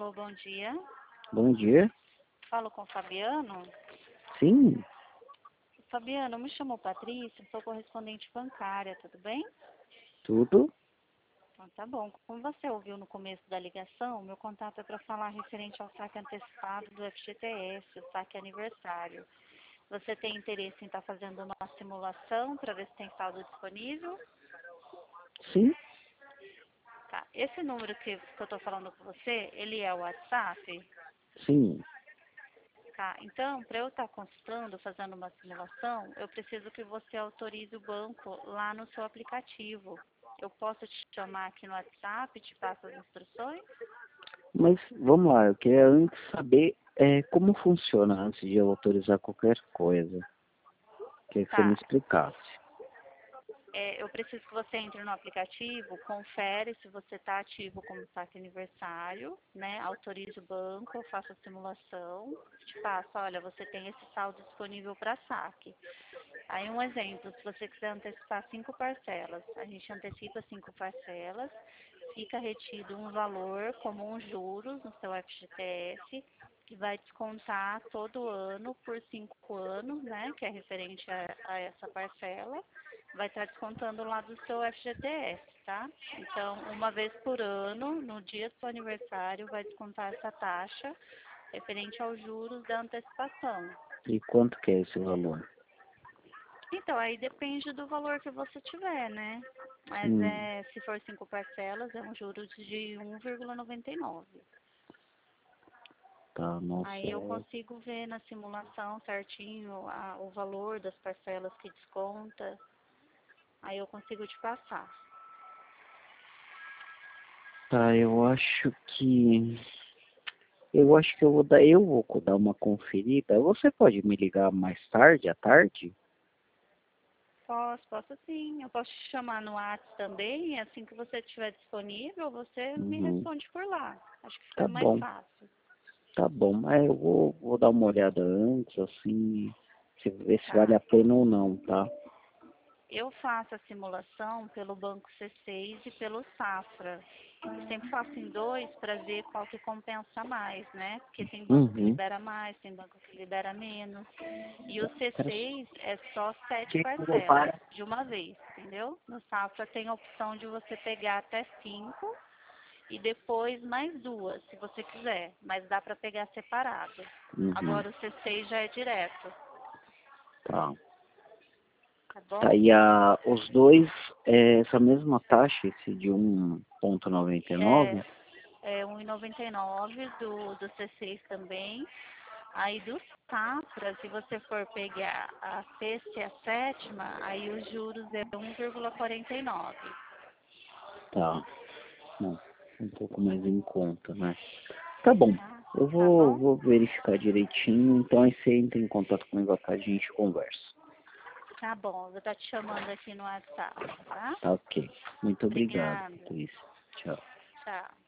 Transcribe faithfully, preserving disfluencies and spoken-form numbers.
Alô, bom dia. Bom dia. Falo com o Fabiano. Sim, Fabiano, me chamou Patrícia, sou correspondente bancária, tudo bem? tudo? Então tá bom. Como você ouviu no começo da ligação, meu contato é para falar referente ao saque antecipado do F G T S, o saque aniversário. Você tem interesse em estar fazendo uma simulação para ver se tem saldo disponível? Sim, Tá. Esse número que, que eu estou falando com você, ele é o WhatsApp? sim. Tá, então, para eu estar consultando, fazendo uma simulação, eu preciso que você autorize o banco lá no seu aplicativo. Eu posso te chamar aqui no WhatsApp, te passo as instruções? Mas vamos lá, eu queria antes saber é, como funciona antes de eu autorizar qualquer coisa. Queria que você me Tá, explicasse. é, eu preciso que você entre no aplicativo, confere se você está ativo como saque aniversário, né? Autorize o banco, eu faço a simulação, te passo, olha, você tem esse saldo disponível para saque. Aí um exemplo, se você quiser antecipar cinco parcelas, a gente antecipa cinco parcelas, fica retido um valor como um juros no seu F G T S, que vai descontar todo ano por cinco anos, né, que é referente a, a essa parcela, vai estar descontando lá do seu F G T S, tá? Então, uma vez por ano, no dia do seu aniversário, vai descontar essa taxa referente aos juros da antecipação. E quanto que é esse valor? Então, aí depende do valor que você tiver, né? Mas Hum, é, se for cinco parcelas, é um juros de um vírgula noventa e nove. tá, nossa, Aí eu é... consigo ver na simulação certinho a, o valor das parcelas que desconta. Aí eu consigo te passar. Tá, eu acho que... Eu acho que eu vou dar, eu vou dar uma conferida. Você pode me ligar mais tarde, à tarde? Posso, posso sim. Eu posso te chamar no WhatsApp também. Assim que você estiver disponível, você me Uhum. responde por lá. Acho que fica Tá mais bom, fácil. tá bom. Mas eu vou, vou dar uma olhada antes, assim, se, ver se vale Tá. a pena ou não, tá? Eu faço a simulação pelo Banco C seis e pelo Safra. Eu sempre faço em dois para ver qual que compensa mais, né? Porque tem banco que Uhum. libera mais, tem banco que libera menos. E o Era C seis é só sete que parcelas levar. de uma vez, entendeu? No Safra tem a opção de você pegar até cinco e depois mais duas, se você quiser. Mas dá para pegar separado. Uhum. Agora o C seis já é direto, Tá. tá bom? Tá, e a, os dois, é essa mesma taxa, esse de um vírgula noventa e nove? É, é um e noventa e nove do, do C seis também. Aí do Safra, se você for pegar a sexta e a sétima, aí os juros é um vírgula quarenta e nove. Tá. Não, um pouco mais em conta, né? Tá bom. Tá? Eu Tá vou, bom? vou verificar direitinho, então aí você entra em contato comigo à tarde e a gente conversa. Tá bom, eu vou estar te chamando aqui no WhatsApp, tá? Tá ok. Muito obrigado, Obrigada. Patrícia. Tchau. Tchau.